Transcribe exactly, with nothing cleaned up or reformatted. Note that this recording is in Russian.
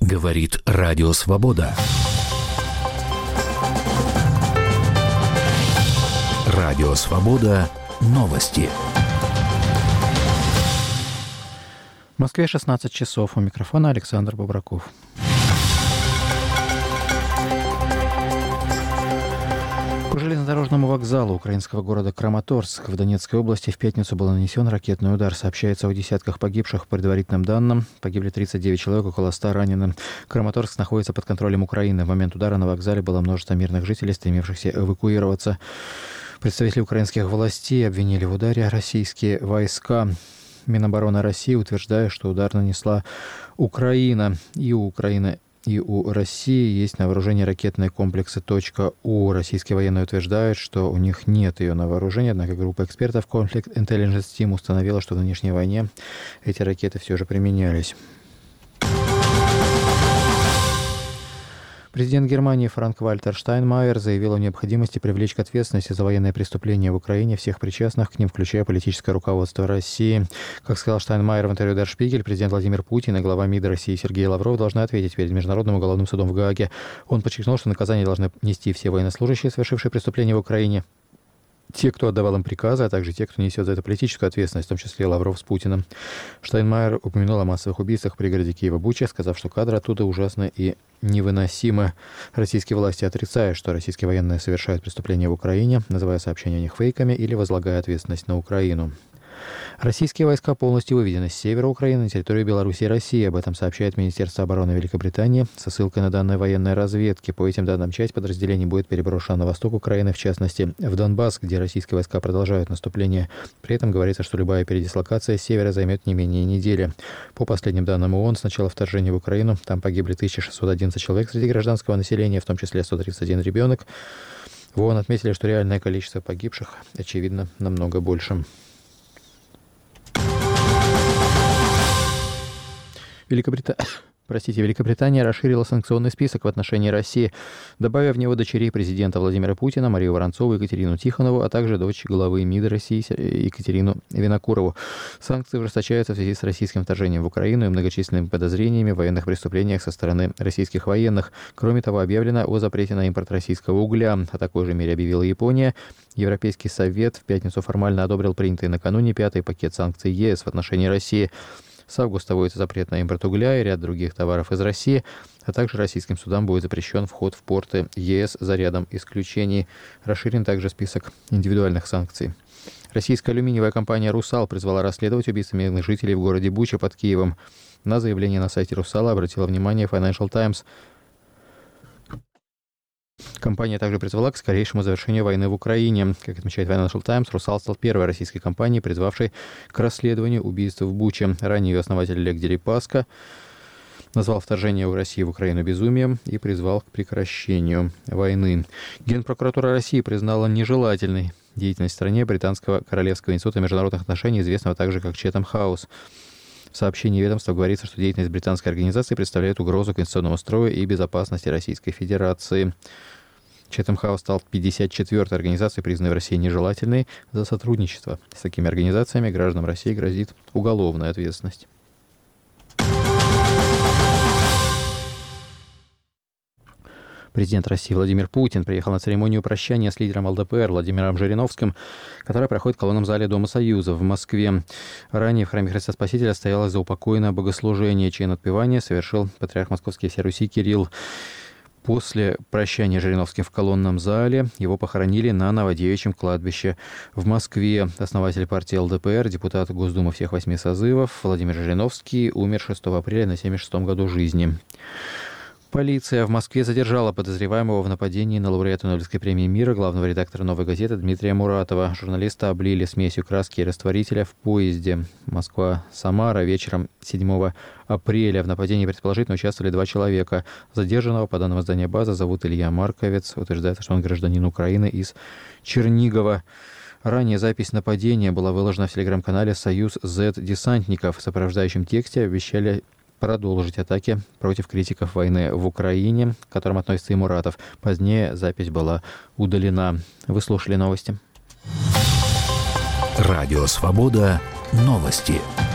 Говорит Радио Свобода. Радио Свобода. Новости. В Москве шестнадцать часов. У микрофона Александр Бобраков. По железнодорожному вокзалу украинского города Краматорск в Донецкой области в пятницу был нанесен ракетный удар. Сообщается о десятках погибших. По предварительным данным, погибли тридцать девять человек, около ста ранены. Краматорск находится под контролем Украины. В момент удара на вокзале было множество мирных жителей, стремившихся эвакуироваться. Представители украинских властей обвинили в ударе российские войска. Минобороны России утверждает, что удар нанесла Украина. И у Украины, и у России есть на вооружении ракетные комплексы .У. Российские военные утверждают, что у них нет ее на вооружении, однако группа экспертов Conflict Intelligence Team установила, что в нынешней войне эти ракеты все же применялись. Президент Германии Франк-Вальтер Штайнмайер заявил о необходимости привлечь к ответственности за военные преступления в Украине всех причастных к ним, включая политическое руководство России. Как сказал Штайнмайер в интервью Der Spiegel, президент Владимир Путин и глава МИД России Сергей Лавров должны ответить перед Международным уголовным судом в Гааге. Он подчеркнул, что наказание должны нести все военнослужащие, совершившие преступления в Украине, те, кто отдавал им приказы, а также те, кто несет за это политическую ответственность, в том числе Лавров с Путиным. Штайнмайер упомянул о массовых убийствах в пригороде Киева-Буча, сказав, что кадры оттуда ужасны и невыносимы. Российские власти отрицают, что российские военные совершают преступления в Украине, называя сообщения о них фейками или возлагая ответственность на Украину. Российские войска полностью выведены с севера Украины на территорию Беларуси и России. Об этом сообщает Министерство обороны Великобритании со ссылкой на данные военной разведки. По этим данным, часть подразделений будет переброшена на восток Украины, в частности, в Донбасс, где российские войска продолжают наступление. При этом говорится, что любая передислокация с севера займет не менее недели. По последним данным ООН, с начала вторжения в Украину там погибли тысяча шестьсот одиннадцать человек среди гражданского населения, в том числе сто тридцать один ребенок. В ООН отметили, что реальное количество погибших, очевидно, намного больше. Великобрита... Простите, Великобритания расширила санкционный список в отношении России, добавив в него дочерей президента Владимира Путина, Марию Воронцову, Екатерину Тихонову, а также дочь главы МИД России Екатерину Винокурову. Санкции ужесточаются в связи с российским вторжением в Украину и многочисленными подозрениями в военных преступлениях со стороны российских военных. Кроме того, объявлено о запрете на импорт российского угля. О такой же мере объявила Япония. Европейский совет в пятницу формально одобрил принятый накануне пятый пакет санкций ЕС в отношении России. С августа вводится запрет на импорт угля и ряд других товаров из России, а также российским судам будет запрещен вход в порты ЕС за рядом исключений. Расширен также список индивидуальных санкций. Российская алюминиевая компания «Русал» призвала расследовать убийство мирных жителей в городе Буча под Киевом. На заявление на сайте «Русала» обратила внимание Financial Times. Компания также призвала к скорейшему завершению войны в Украине. Как отмечает Financial Times, «Русал» стал первой российской компанией, призвавшей к расследованию убийств в Буче. Ранее ее основатель Олег Дерипаска назвал вторжение в Россию в Украину безумием и призвал к прекращению войны. Генпрокуратура России признала нежелательной деятельность в стране британского Королевского института международных отношений, известного также как Chatham House. В сообщении ведомства говорится, что деятельность британской организации представляет угрозу конституционному строю и безопасности Российской Федерации. Chatham House стал пятьдесят четвёртой организацией, признанной в России нежелательной. За сотрудничество с такими организациями гражданам России грозит уголовная ответственность. Президент России Владимир Путин приехал на церемонию прощания с лидером ЛДПР Владимиром Жириновским, которая проходит в колонном зале Дома Союза в Москве. Ранее в храме Христа Спасителя состоялось заупокойное богослужение, чье отпевание совершил патриарх Московский и всей Руси Кирилл. После прощания Жириновским в колонном зале его похоронили на Новодевичьем кладбище в Москве. Основатель партии ЛДПР, депутат Госдумы всех восьми созывов Владимир Жириновский умер шестого апреля на семьдесят шестом году жизни. Полиция в Москве задержала подозреваемого в нападении на лауреата Нобелевской премии мира, главного редактора «Новой газеты» Дмитрия Муратова. Журналиста облили смесью краски и растворителя в поезде Москва-Самара вечером седьмого апреля. В нападении предположительно участвовали два человека. Задержанного, по данным издания «База», зовут Илья Марковец. Утверждается, что он гражданин Украины из Чернигова. Ранее запись нападения была выложена в телеграм-канале «Союз зет-десантников». В сопровождающем тексте обещали продолжить атаки против критиков войны в Украине, к которым относится и Муратов. Позднее запись была удалена. Вы слушали новости. Радио «Свобода». Новости.